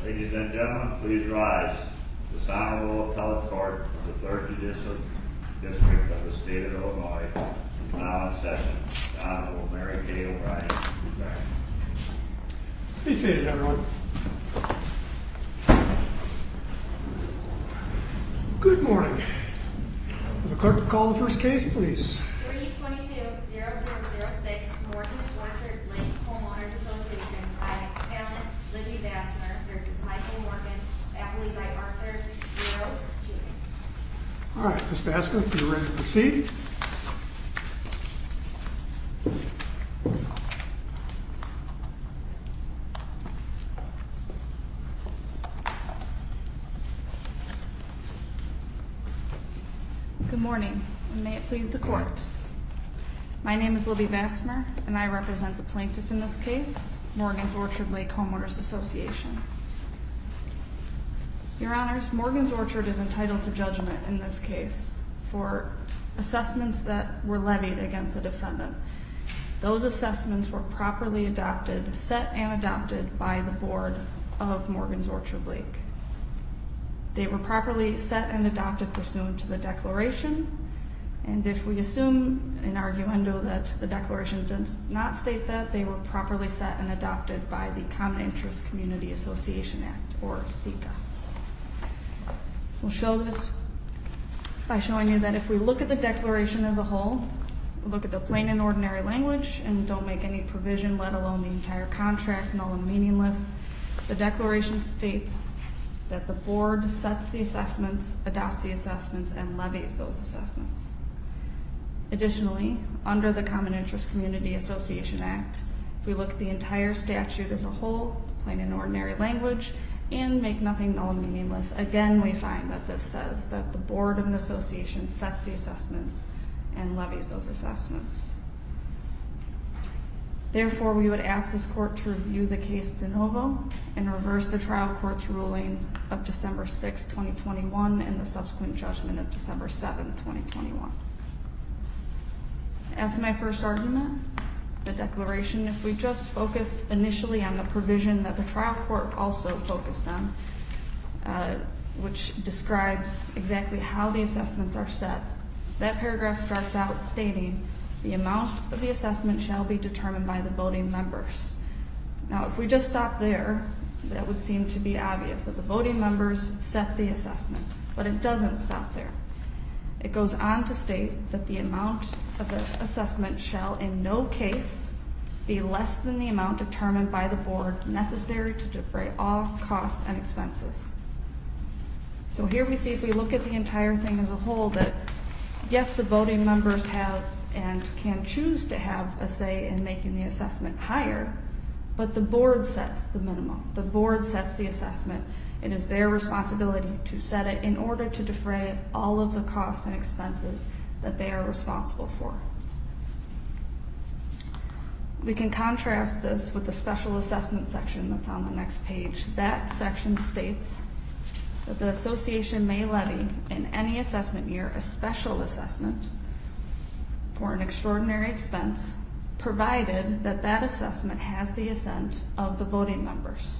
Ladies and gentlemen, please rise. This Honorable Appellate Court of the 3rd Judicial District of the State of Illinois is now in session. The Honorable Mary Kay O'Brien is back. Be seated, everyone. Good morning. Will the clerk call the first case, please? 322-0006, Morgan's Orchard Lake Homeowners Association by appellant Libby Bassmer versus Michael Morgan, appellee by Arthur Zeros Jr. All right, Ms. Bassmer, if you're ready to proceed. Good morning, and may it please the court. My name is Libby Bassmer, and I represent the plaintiff in this case, Morgan's Orchard Lake Homeowners Association. Your Honors, Morgan's Orchard is entitled to judgment in this case for assessments that were levied against the defendant. Those assessments were properly adopted, set and adopted by the board of Morgan's Orchard Lake. They were properly set and adopted pursuant to the declaration, and if we assume in arguendo that the declaration does not state that, they were properly set and adopted by the Common Interest Community Association Act, or CICA. We'll show this by showing you that if we look at the declaration as a whole, look at the plain and ordinary language, and don't make any provision, let alone the entire contract, null and meaningless, the declaration states that the board sets the assessments, adopts the assessments, and levies those assessments. Additionally, under the Common Interest Community Association Act, if we look at the entire statute as a whole, plain and ordinary language, and make nothing null and meaningless, again we find that this says that the board of an association sets the assessments and levies those assessments. Therefore, we would ask this court to review the case de novo and reverse the trial court's ruling of December 6, 2021 and the subsequent judgment of December 7, 2021. As to my first argument, the declaration, if we just focus initially on the provision that the trial court also focused on, which describes exactly how the assessments are set, that paragraph starts out stating, the amount of the assessment shall be determined by the voting members. Now, if we just stop there, that would seem to be obvious that the voting members set the assessment, but it doesn't stop there. It goes on to state that the amount of the assessment shall in no case be less than the amount determined by the board necessary to defray all costs and expenses. So here we see, if we look at the entire thing as a whole, that yes, the voting members have and can choose to have a say in making the assessment higher, but the board sets the minimum. The board sets the assessment. It is their responsibility to set it in order to defray all of the costs and expenses that they are responsible for. We can contrast this with the special assessment section that's on the next page. That section states that the association may levy in any assessment year a special assessment for an extraordinary expense, provided that that assessment has the assent of the voting members.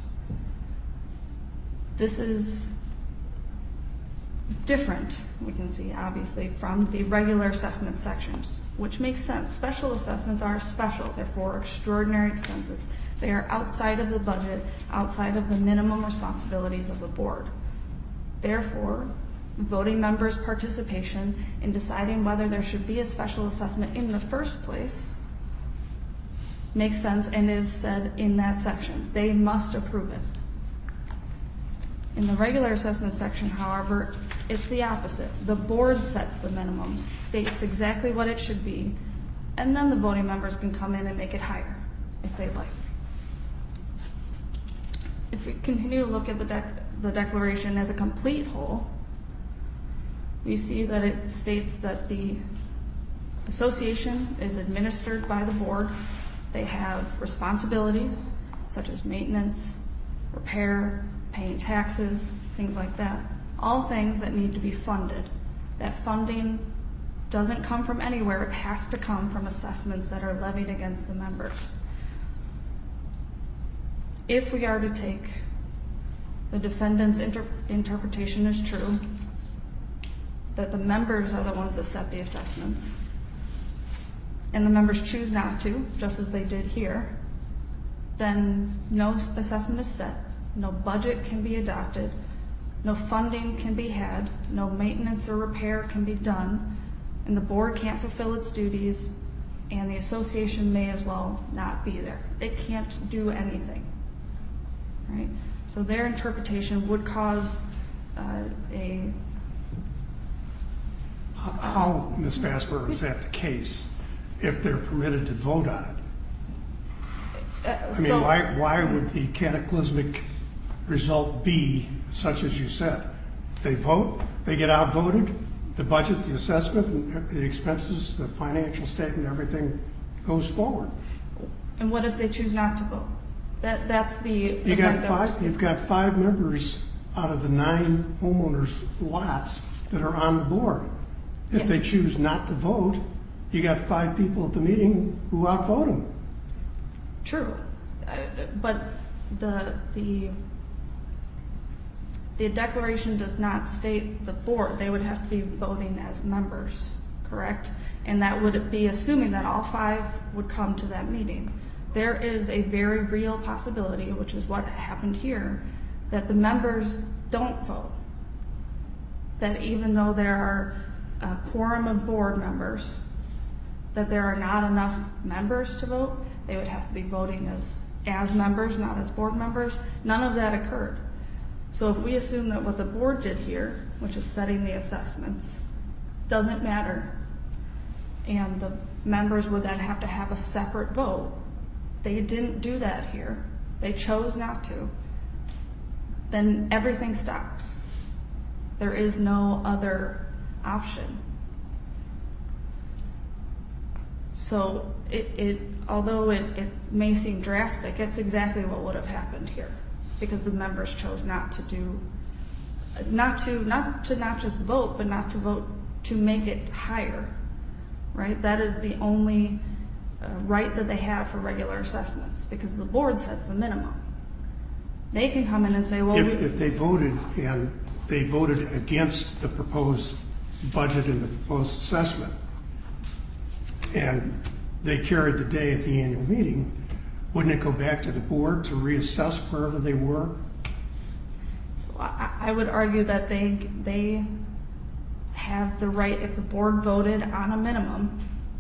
This is different, we can see, obviously, from the regular assessment sections, which makes sense. Special assessments are special, therefore extraordinary expenses. They are outside of the budget, outside of the minimum responsibilities of the board. Therefore, voting members' participation in deciding whether there should be a special assessment in the first place makes sense and is said in that section. They must approve it. In the regular assessment section, however, it's the opposite. The board sets the minimum, states exactly what it should be, and then the voting members can come in and make it higher if they'd like. If we continue to look at the declaration as a complete whole, we see that it states that the association is administered by the board. They have responsibilities such as maintenance, repair, paying taxes, things like that. All things that need to be funded. That funding doesn't come from anywhere. It has to come from assessments that are levied against the members. If we are to take the defendant's interpretation is true, that the members are the ones that set the assessments, and the members choose not to, just as they did here, then no assessment is set, no budget can be adopted, no funding can be had, no maintenance or repair can be done, and the board can't fulfill its duties, and the association may as well not be there. It can't do anything, right? So their interpretation would cause How, Ms. Basmer, is that the case if they're permitted to vote on it? I mean, why would the cataclysmic result be such as you said? They vote, they get outvoted, the budget, the assessment, the expenses, the financial statement, everything goes forward. And what if they choose not to vote? That's the You've got 5 members out of the 9 homeowners' lots that are on the board. If they choose not to vote, you got 5 people at the meeting who outvote them. True, but the declaration does not state the board. They would have to be voting as members, correct? And that would be assuming that all 5 would come to that meeting. There is a very real possibility, which is what happened here, that the members don't vote. That even though there are a quorum of board members, that there are not enough members to vote. They would have to be voting as members, not as board members. None of that occurred. So if we assume that what the board did here, which is setting the assessments, doesn't matter, and the members would then have to have a separate vote, they didn't do that here. They chose not to. Then everything stops. There is no other option. So although it may seem drastic, it's exactly what would have happened here, because the members chose not just vote, but not to vote to make it higher, right? That is the only right that they have for regular assessments, because the board sets the minimum. They can come in and say, well, if they voted and they voted against the proposed budget and the proposed assessment, and they carried the day at the annual meeting, wouldn't it go back to the board to reassess wherever they were? I would argue that they have the right, if the board voted on a minimum,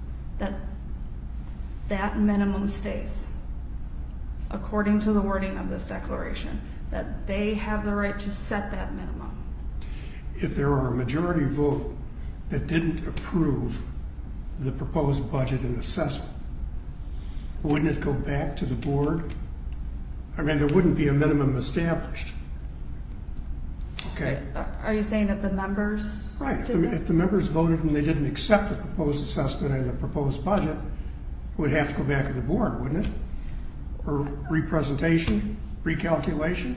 that minimum stays, according to the wording of this declaration, that they have the right to set that minimum. If there were a majority vote that didn't approve the proposed budget and assessment, wouldn't it go back to the board? I mean, there wouldn't be a minimum established. Okay. Are you saying that the members? Right. If the members voted and they didn't accept the proposed assessment and the proposed budget, it would have to go back to the board, wouldn't it? Or representation, recalculation?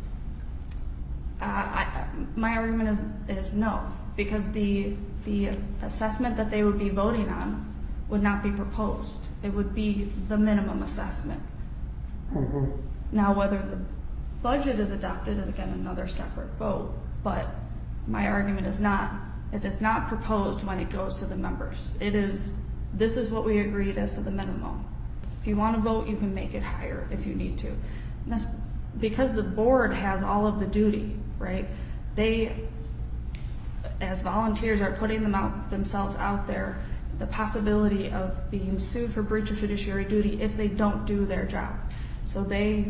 My argument is no, because the assessment that they would be voting on would not be proposed. It would be the minimum assessment. Mm-hmm. Now, whether the budget is adopted is, again, another separate vote, but my argument is not. It is not proposed when it goes to the members. This is what we agreed as to the minimum. If you want to vote, you can make it higher if you need to. And that's because the board has all of the duty, right? They, as volunteers, are putting themselves out there, the possibility of being sued for breach of fiduciary duty if they don't do their job. So they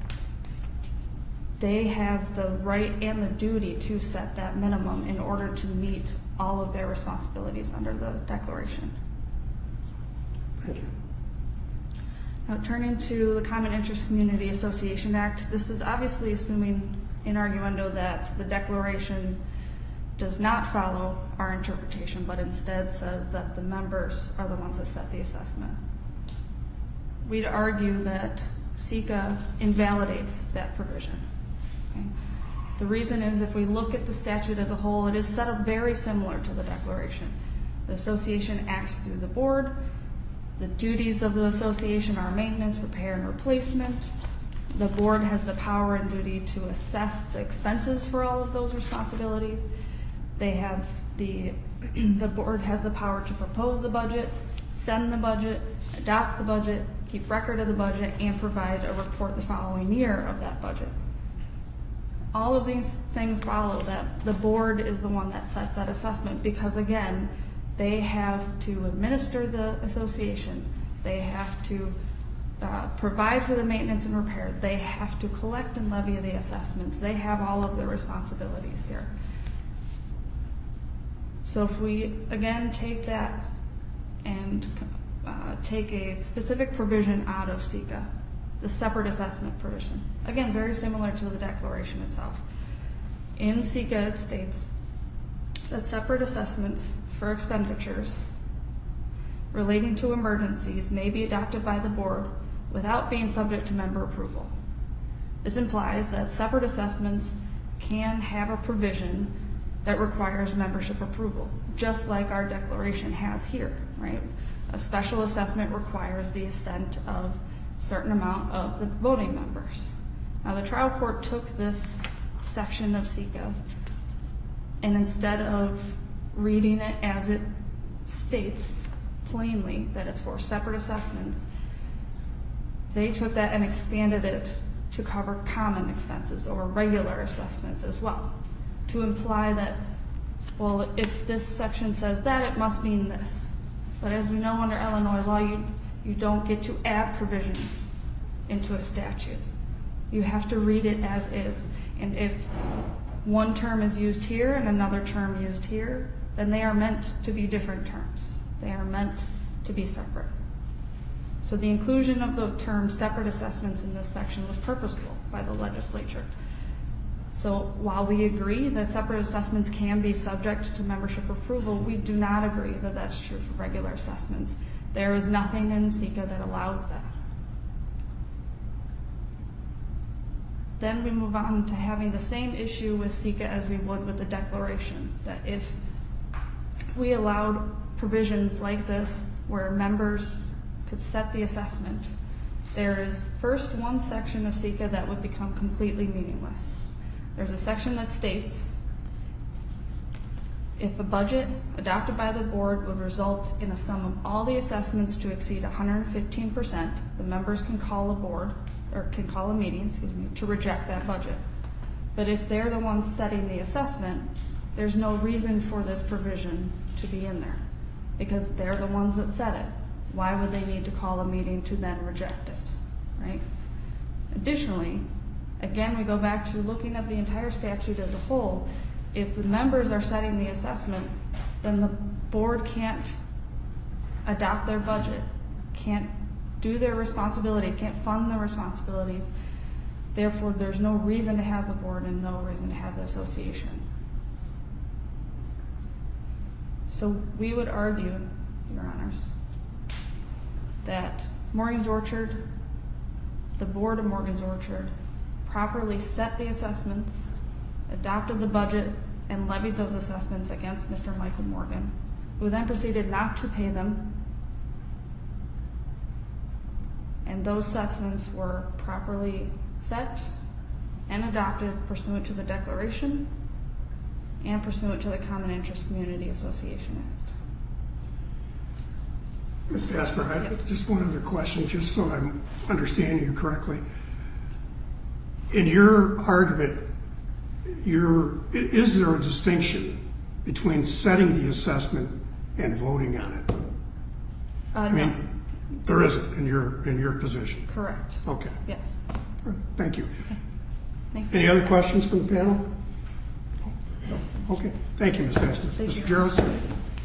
have the right and the duty to set that minimum in order to meet all of their responsibilities under the declaration. Thank you. Now, turning to the Common Interest Community Association Act, this is obviously assuming in arguendo that the declaration does not follow our interpretation, but instead says that the members are the ones that set the assessment. We'd argue that SECA invalidates that provision. Okay? The reason is, if we look at the statute as a whole, it is set up very similar to the declaration. The association acts through the board. The duties of the association are maintenance, repair, and replacement. The board has the power and duty to assess the expenses for all of those responsibilities. The board has the power to propose the budget, send the budget, adopt the budget, keep record of the budget, and provide a report the following year of that budget. All of these things follow that the board is the one that sets that assessment because, again, they have to administer the association. They have to provide for the maintenance and repair. They have to collect and levy the assessments. They have all of the responsibilities here. So if we, again, take that and take a specific provision out of SECA, the separate assessment provision, again, very similar to the declaration itself. In SECA, it states that separate assessments for expenditures relating to emergencies may be adopted by the board without being subject to member approval. This implies that separate assessments can have a provision that requires membership approval, just like our declaration has here, right? A special assessment requires the assent of a certain amount of the voting members. Now, the trial court took this section of SECA, and instead of reading it as it states plainly that it's for separate assessments, they took that and expanded it to cover common expenses or regular assessments as well, to imply that, well, if this section says that, it must mean this. But as we know under Illinois law, you don't get to add provisions into a statute. You have to read it as is. And if one term is used here and another term used here, then they are meant to be different terms. They are meant to be separate. So the inclusion of the term separate assessments in this section was purposeful by the legislature. So while we agree that separate assessments can be subject to membership approval, we do not agree that that's true for regular assessments. There is nothing in SECA that allows that. Then we move on to having the same issue with SECA as we would with the declaration, that if we allowed provisions like this where members could set the assessment, there is first one section of SECA that would become completely meaningless. There's a section that states if a budget adopted by the board would result in a sum of all the assessments to exceed 115%, the members can call a meeting, to reject that budget. But if they're the ones setting the assessment, there's no reason for this provision to be in there because they're the ones that set it. Why would they need to call a meeting to then reject it, right? Additionally, again, we go back to looking at the entire statute as a whole. If the members are setting the assessment, then the board can't adopt their budget, can't do their responsibilities, can't fund the responsibilities. Therefore, there's no reason to have the board and no reason to have the association. So we would argue, Your Honors, that Morgan's Orchard, the board of Morgan's Orchard, properly set the assessments, adopted the budget, and levied those assessments against Mr. Michael Morgan, who then proceeded not to pay them. And those assessments were properly set and adopted pursuant to the declaration and pursuant to the Common Interest Community Association Act. Ms. Gasper, I have just one other question, just so I'm understanding you correctly. In your argument, is there a distinction between setting the assessment and voting on it? I mean, there isn't in your position. Correct. Okay. Yes. Thank you. Okay. Thank you. Any other questions from the panel? No. Okay. Thank you, Ms. Gasper. Mr. Jaros?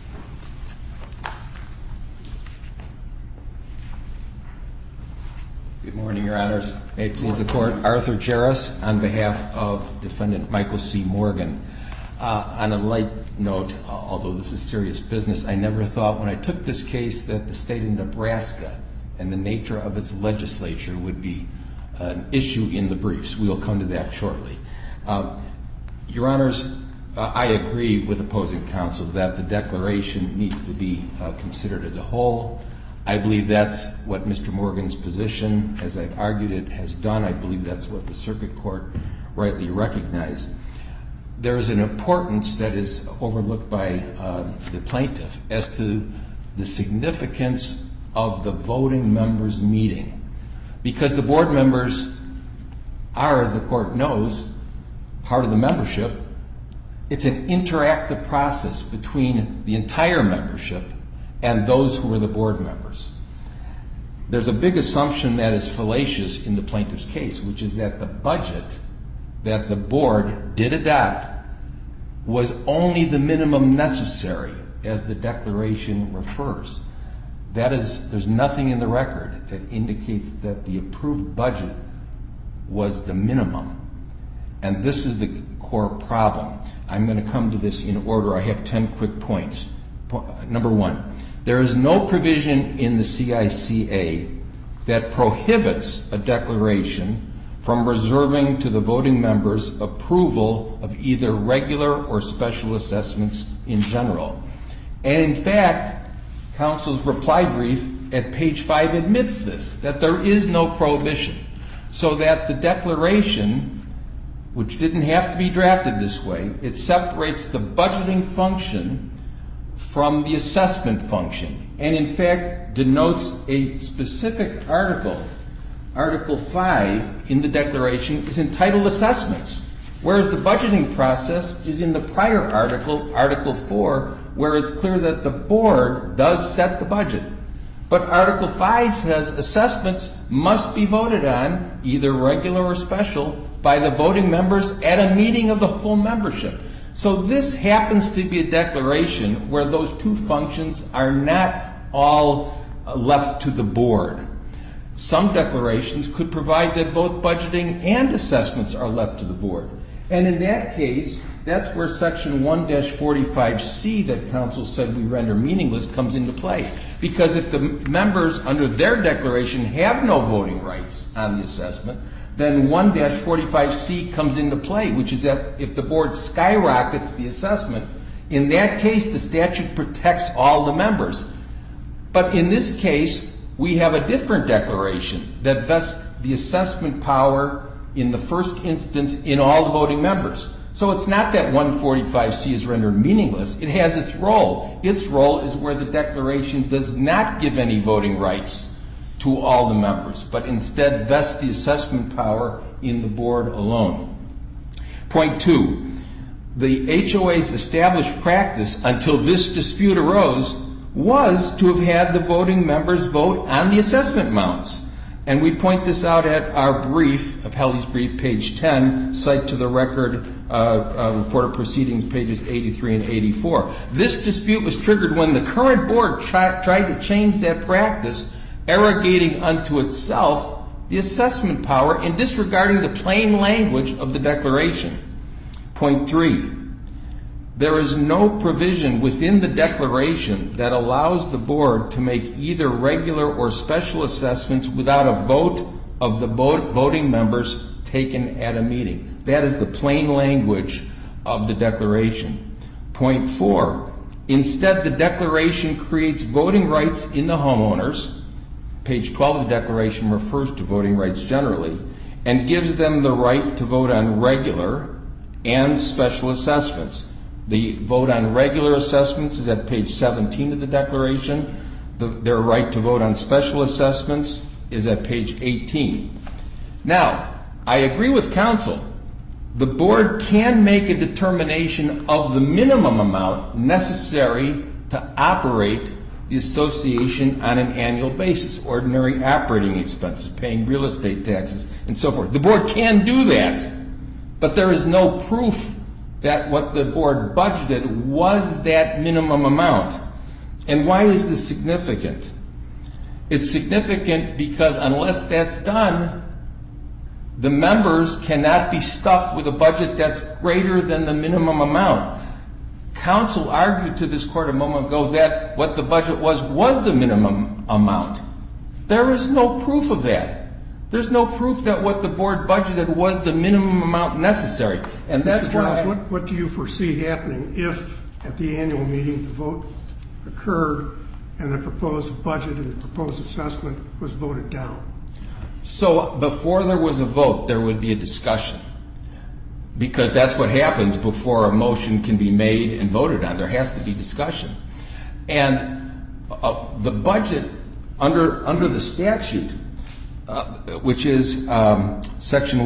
Good morning, Your Honors. May it please the Court, Arthur Jaros on behalf of Defendant Michael C. Morgan. On a light note, although this is serious business, I never thought when I took this case that the state of Nebraska and the nature of its legislature would be an issue in the briefs. We will come to that shortly. Your Honors, I agree with opposing counsel that the declaration needs to be considered as a whole. I believe that's what Mr. Morgan's position, as I've argued it, has done. I believe that's what the circuit court rightly recognized. There is an importance that is overlooked by the plaintiff as to the significance of the voting members' meeting. Because the board members are, as the court knows, part of the membership. It's an interactive process between the entire membership and those who are the board members. There's a big assumption that is fallacious in the plaintiff's case, which is that the budget that the board did adopt was only the minimum necessary, as the declaration refers. That is, there's nothing in the record that indicates that the approved budget was the minimum. And this is the core problem. I'm going to come to this in order. I have 10 quick points. Number one, there is no provision in the CICA that prohibits a declaration from reserving to the voting members approval of either regular or special assessments in general. And in fact, counsel's reply brief at page 5 admits this, that there is no prohibition. So that the declaration, which didn't have to be drafted this way, it separates the budgeting function from the assessment function, and in fact denotes a specific article. Article 5 in the declaration is entitled Assessments, whereas the budgeting process is in the prior article, Article 4, where it's clear that the board does set the budget. But Article 5 says assessments must be voted on, either regular or special, by the voting members at a meeting of the full membership. So this happens to be a declaration where those two functions are not all left to the board. Some declarations could provide that both budgeting and assessments are left to the board. And in that case, that's where Section 1-45C that counsel said we render meaningless comes into play. Because if the members under their declaration have no voting rights on the assessment, then 1-45C comes into play, which is that if the board skyrockets the assessment, in that case the statute protects all the members. But in this case, we have a different declaration that vests the assessment power in the first instance in all the voting members. So it's not that 145C is rendered meaningless. It has its role. Its role is where the declaration does not give any voting rights to all the members, but instead vests the assessment power in the board alone. Point 2, the HOA's established practice until this dispute arose was to have had the voting members vote on the assessment amounts. And we point this out at our brief, Appellee's brief, page 10, cite to the record, report of proceedings, pages 83 and 84. This dispute was triggered when the current board tried to change that practice, arrogating unto itself the assessment power and disregarding the plain language of the declaration. Point 3, there is no provision within the declaration that allows the board to make either regular or special assessments without a vote of the voting members taken at a meeting. That is the plain language of the declaration. Point 4, instead the declaration creates voting rights in the homeowners. Page 12 of the declaration refers to voting rights generally and gives them the right to vote on regular and special assessments. The vote on regular assessments is at page 17 of the declaration. Their right to vote on special assessments is at page 18. Now, I agree with counsel. The board can make a determination of the minimum amount necessary to operate the association on an annual basis, ordinary operating expenses, paying real estate taxes, and so forth. The board can do that, but there is no proof that what the board budgeted was that minimum amount. And why is this significant? It's significant because unless that's done, the members cannot be stuck with a budget that's greater than the minimum amount. Counsel argued to this court a moment ago that what the budget was the minimum amount. There is no proof of that. There's no proof that what the board budgeted was the minimum amount necessary. And that's why... What do you foresee happening if, at the annual meeting, the vote occurred and the proposed budget and the proposed assessment was voted down. So before there was a vote, there would be a discussion, because that's what happens before a motion can be made and voted on. There has to be discussion. And the budget under the statute, which is Section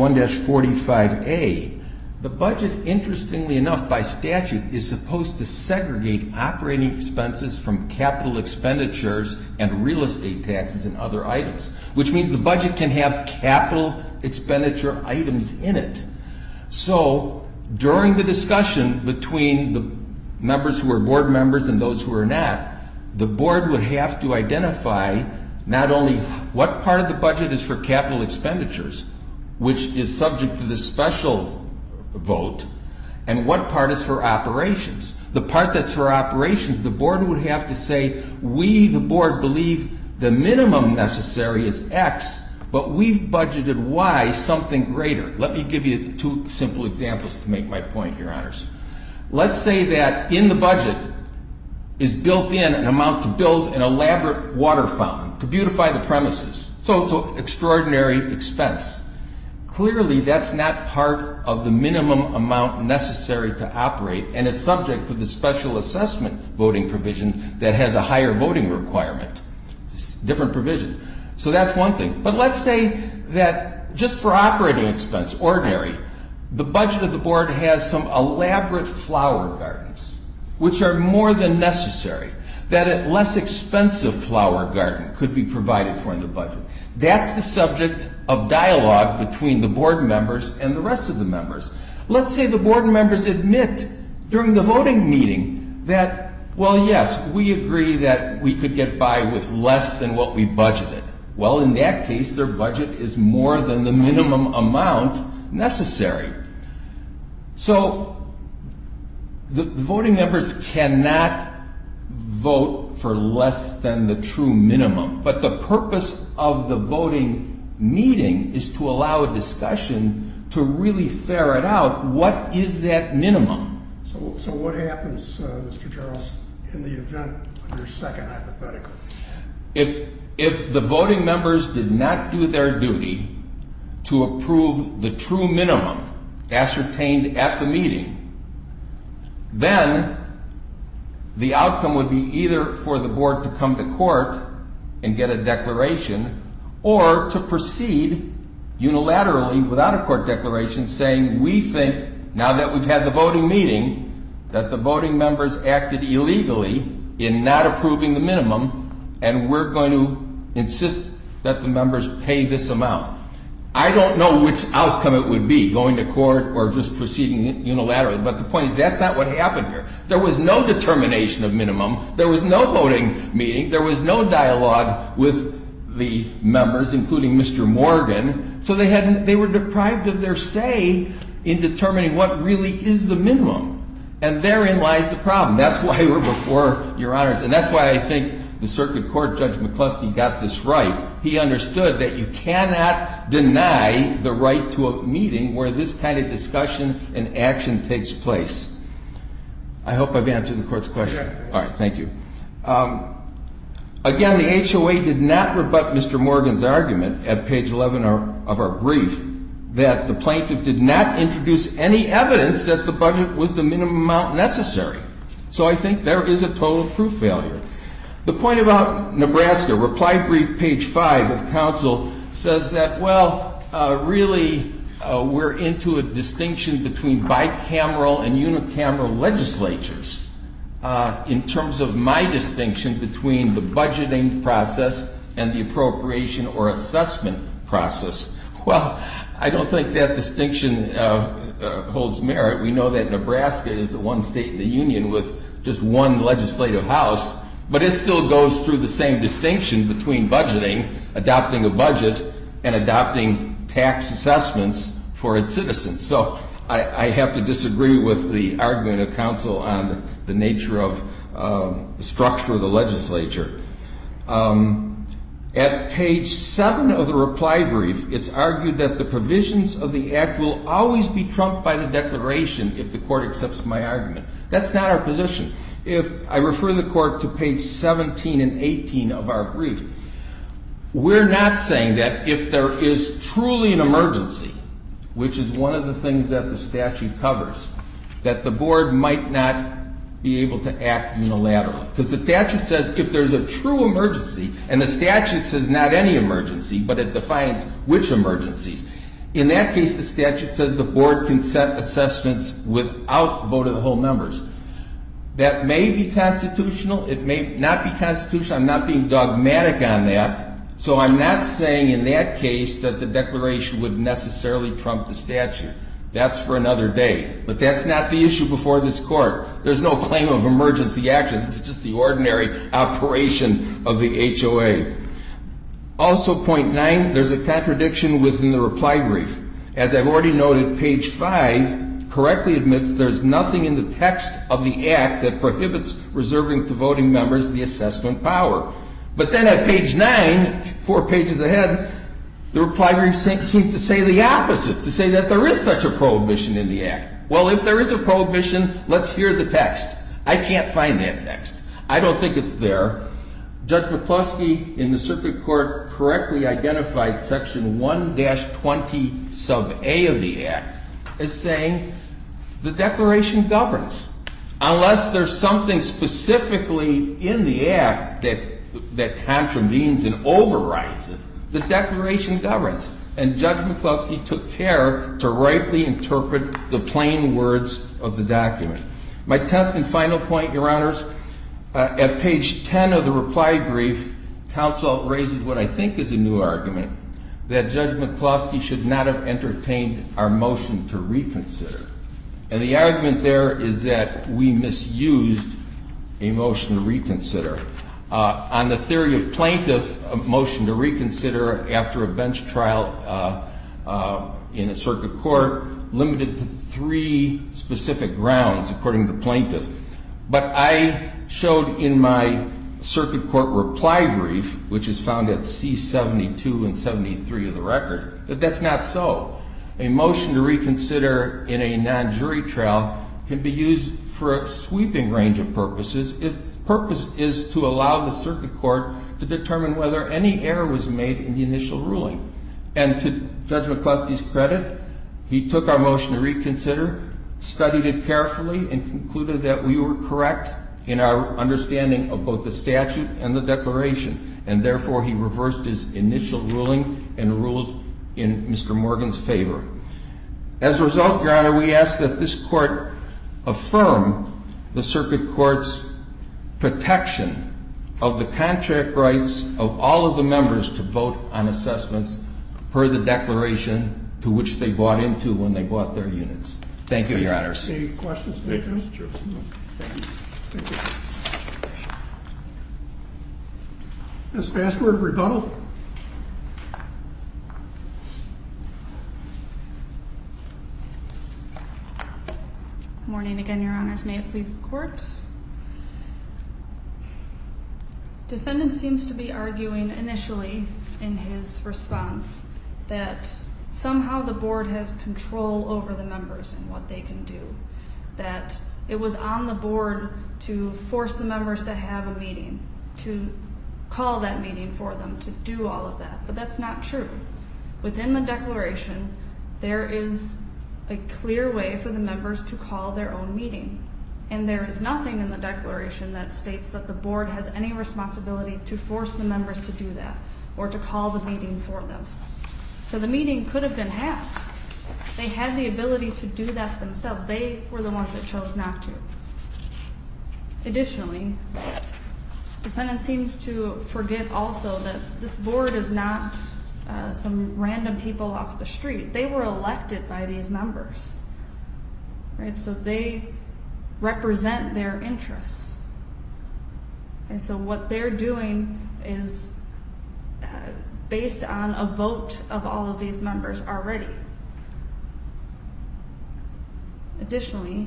1-45A, the budget, interestingly enough, by statute, is supposed to segregate operating expenses from capital expenditures and real estate taxes and other items, which means the budget can have capital expenditure items in it. So during the discussion between the members who are board members and those who are not, the board would have to identify not only what part of the budget is for capital expenditures, which is subject to the special vote, and what part is for operations. The part that's for operations, the board would have to say, we, the board, believe the minimum necessary is X, but we've budgeted Y, something greater. Let me give you two simple examples to make my point, Your Honors. Let's say that in the budget is built in an amount to build an elaborate water fountain to beautify the premises. So it's an extraordinary expense. Clearly, that's not part of the minimum amount necessary to operate, and it's subject to the special assessment voting provision that has a higher voting requirement. It's a different provision. So that's one thing. But let's say that just for operating expense, ordinary, the budget of the board has some elaborate flower gardens, which are more than necessary, that a less expensive flower garden could be provided for in the budget. That's the subject of dialogue between the board members and the rest of the members. Let's say the board members admit during the voting meeting that, well, yes, we agree that we could get by with less than what we budgeted. Well, in that case, their budget is more than the minimum amount necessary. So the voting members cannot vote for less than the true minimum. But the purpose of the voting meeting is to allow a discussion to really ferret out what is that minimum. So what happens, Mr. Charles, in the event of your second hypothetical? If the voting members did not do their duty to approve the true minimum ascertained at the meeting, then the outcome would be either for the board to come to court and get a declaration, or to proceed unilaterally without a court declaration saying, we think, now that we've had the voting meeting, that the voting members acted illegally in not approving the minimum, and we're going to insist that the members pay this amount. I don't know which outcome it would be, going to court or just proceeding unilaterally, but the point is that's not what happened here. There was no determination of minimum. There was no voting meeting. There was no dialogue with the members, including Mr. Morgan. So they were deprived of their say in determining what really is the minimum. And therein lies the problem. That's why we're before Your Honors, and that's why I think the Circuit Court, Judge McCluskey, got this right. He understood that you cannot deny the right to a meeting where this kind of discussion and action takes place. I hope I've answered the Court's question. All right, thank you. Again, the HOA did not rebut Mr. Morgan's argument at page 11 of our brief that the plaintiff did not introduce any evidence that the budget was the minimum amount necessary. So I think there is a total proof failure. The point about Nebraska, reply brief page 5 of counsel says that, really we're into a distinction between bicameral and unicameral legislatures in terms of my distinction between the budgeting process and the appropriation or assessment process. Well, I don't think that distinction holds merit. We know that Nebraska is the one state in the union with just one legislative house, but it still goes through the same distinction between budgeting, adopting a budget, and adopting tax assessments for its citizens. So I have to disagree with the argument of counsel on the nature of the structure of the legislature. At page 7 of the reply brief, it's argued that the provisions of the Act will always be trumped by the declaration if the Court accepts my argument. That's not our position. If I refer the court to page 17 and 18 of our brief, we're not saying that if there is truly an emergency, which is one of the things that the statute covers, that the board might not be able to act unilaterally. Because the statute says if there's a true emergency, and the statute says not any emergency, but it defines which emergencies. In that case, the statute says the board can set assessments without vote of the whole members. That may be constitutional. It may not be constitutional. I'm not being dogmatic on that. So I'm not saying in that case that the declaration would necessarily trump the statute. That's for another day. But that's not the issue before this court. There's no claim of emergency action. This is just the ordinary operation of the HOA. Also, point 9, there's a contradiction within the reply brief. As I've already noted, page 5 correctly admits there's nothing in the text of the Act that prohibits reserving to voting members the assessment power. But then at page 9, 4 pages ahead, the reply brief seems to say the opposite, to say that there is such a prohibition in the Act. Well, if there is a prohibition, let's hear the text. I can't find that text. I don't think it's there. Judge McCluskey in the circuit court correctly identified section 1-20 sub A of the Act as saying the declaration governs. Unless there's something specifically in the Act that contravenes and overrides it, the declaration governs. And Judge McCluskey took care to rightly interpret the plain words of the document. My 10th and final point, Your Honors, at page 10 of the reply brief, counsel raises what I think is a new argument, that Judge McCluskey should not have entertained our motion to reconsider. And the argument there is that we misused a motion to reconsider. On the theory of plaintiff, a motion to reconsider after a bench trial in a circuit court limited to 3 specific grounds, according to plaintiff. But I showed in my circuit court reply brief, which is found at C-72 and 73 of the record, that that's not so. A motion to reconsider in a non-jury trial can be used for a sweeping range of purposes if the purpose is to allow the circuit court to determine whether any error was made in the initial ruling. And to Judge McCluskey's credit, he took our motion to reconsider, studied it carefully, and concluded that we were correct in our understanding of both the statute and the declaration. And therefore, he reversed his initial ruling and ruled in Mr. Morgan's favor. As a result, Your Honor, we ask that this court affirm the circuit court's protection of the contract rights of all of the members to vote on assessments per the declaration to which they bought into when they bought their units. Thank you, Your Honors. Any questions? Thank you, Mr. Joseph. Thank you. Ms. Bassford, rebuttal. Good morning again, Your Honors. May it please the court. Defendant seems to be arguing initially in his response that somehow the board has control over the members and what they can do, that it was on the board to force the members to have a meeting, to call that meeting for them, to do all of that. But that's not true. Within the declaration, there is a clear way for the members to call their own meeting. And there is nothing in the declaration that states that the board has any responsibility to force the members to do that or to call the meeting for them. So the meeting could have been had. They had the ability to do that themselves. They were the ones that chose not to. Additionally, defendant seems to forget also that this board is not some random people off the street. They were elected by these members, right? So they represent their interests. And so what they're doing is based on a vote of all of these members already. Additionally,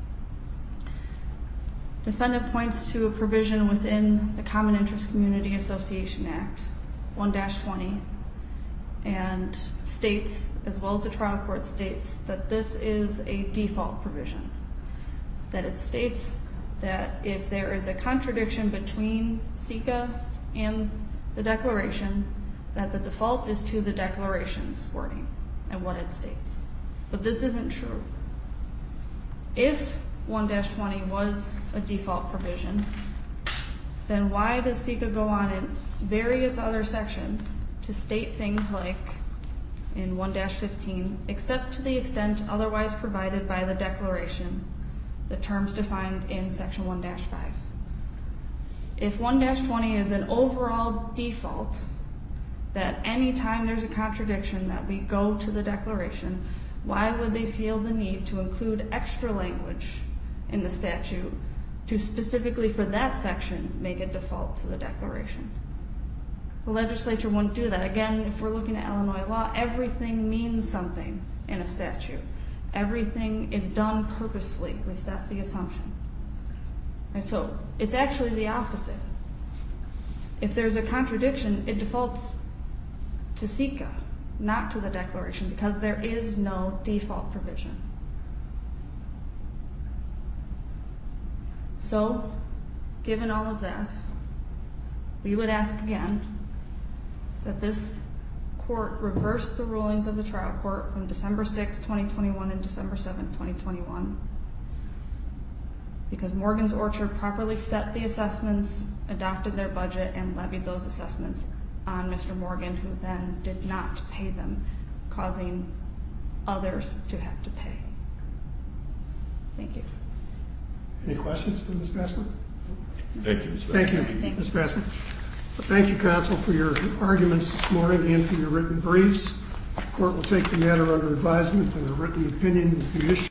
defendant points to a provision within the Common Interest Community Association Act, 1-20, and states, as well as the trial court states, that this is a default provision, that it states that if there is a contradiction between SECA and the declaration, that the default is to the declaration's wording and what it states. But this isn't true. If 1-20 was a default provision, then why does SECA go on in various other sections to state things like in 1-15, except to the extent otherwise provided by the declaration, the terms defined in section 1-5? If 1-20 is an overall default, that any time there's a contradiction that we go to the declaration, why would they feel the need to include extra language in the statute to specifically for that section make it default to the declaration? The legislature wouldn't do that. Again, if we're looking at Illinois law, everything means something in a statute. Everything is done purposefully, at least that's the assumption. And so it's actually the opposite. If there's a contradiction, it defaults to SECA, not to the declaration, because there is no default provision. So, given all of that, we would ask again that this court reverse the rulings of the trial court from December 6, 2021 and December 7, 2021, because Morgan's Orchard properly set the assessments, adopted their budget, and levied those assessments on Mr. Morgan, who then did not pay them, causing others to have to pay. Thank you. Any questions for Ms. Bassman? Thank you, Ms. Bassman. Thank you, Ms. Bassman. Thank you, counsel, for your arguments this morning and for your written briefs. The court will take the matter under advisement and a written opinion will be issued.